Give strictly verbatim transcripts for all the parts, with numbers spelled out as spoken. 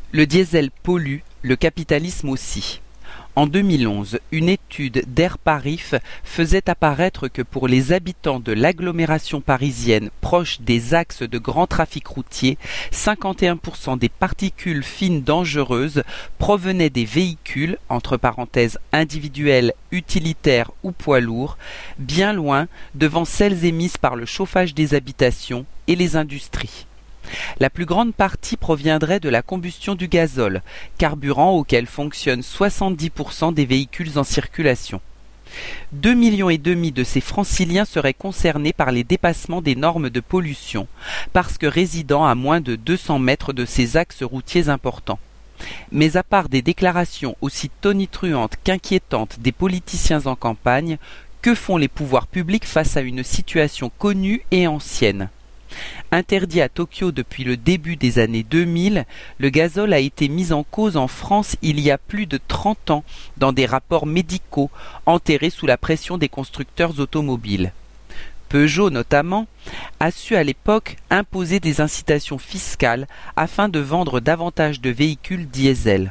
Le diesel pollue, le capitalisme aussi. En deux mille onze, une étude d'Airparif faisait apparaître que pour les habitants de l'agglomération parisienne proche des axes de grand trafic routier, cinquante et un pour cent des particules fines dangereuses provenaient des véhicules, entre parenthèses individuels, utilitaires ou poids lourds, bien loin devant celles émises par le chauffage des habitations et les industries. La plus grande partie proviendrait de la combustion du gazole, carburant auquel fonctionnent soixante-dix pour cent des véhicules en circulation. Deux millions et demi de ces franciliens seraient concernés par les dépassements des normes de pollution, parce que résidant à moins de deux cents mètres de ces axes routiers importants. Mais à part des déclarations aussi tonitruantes qu'inquiétantes des politiciens en campagne, que font les pouvoirs publics face à une situation connue et ancienne ? Interdit à Tokyo depuis le début des années deux mille, le gazole a été mis en cause en France il y a plus de trente ans dans des rapports médicaux enterrés sous la pression des constructeurs automobiles. Peugeot notamment a su à l'époque imposer des incitations fiscales afin de vendre davantage de véhicules diesel.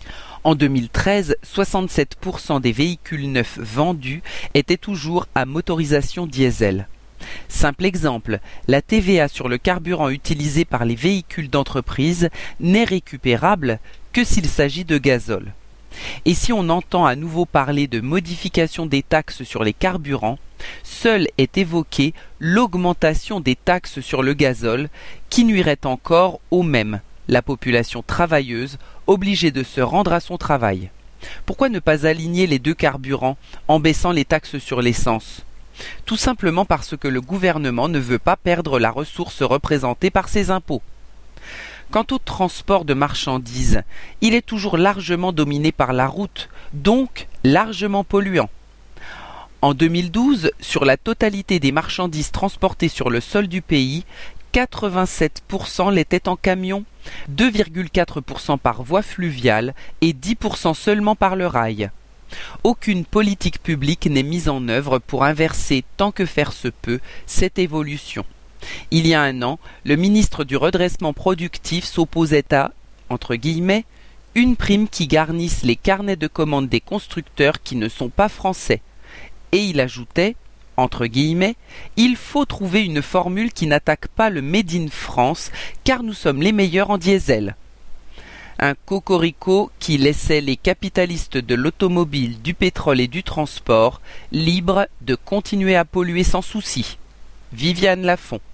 En deux mille treize, soixante-sept pour cent des véhicules neufs vendus étaient toujours à motorisation diesel. Simple exemple, la T V A sur le carburant utilisé par les véhicules d'entreprise n'est récupérable que s'il s'agit de gazole. Et si on entend à nouveau parler de modification des taxes sur les carburants, seule est évoquée l'augmentation des taxes sur le gazole qui nuirait encore au même, la population travailleuse obligée de se rendre à son travail. Pourquoi ne pas aligner les deux carburants en baissant les taxes sur l'essence ? Tout simplement parce que le gouvernement ne veut pas perdre la ressource représentée par ses impôts. Quant au transport de marchandises, il est toujours largement dominé par la route, donc largement polluant. En deux mille douze, sur la totalité des marchandises transportées sur le sol du pays, quatre-vingt-sept pour cent l'étaient en camion, deux virgule quatre pour cent par voie fluviale et dix pour cent seulement par le rail. Aucune politique publique n'est mise en œuvre pour inverser tant que faire se peut cette évolution. Il y a un an, le ministre du redressement productif s'opposait à, entre guillemets, une prime qui garnisse les carnets de commandes des constructeurs qui ne sont pas français. Et il ajoutait, entre guillemets, il faut trouver une formule qui n'attaque pas le Made in France car nous sommes les meilleurs en diesel. Un cocorico qui laissait les capitalistes de l'automobile, du pétrole et du transport libres de continuer à polluer sans souci. Viviane Lafont.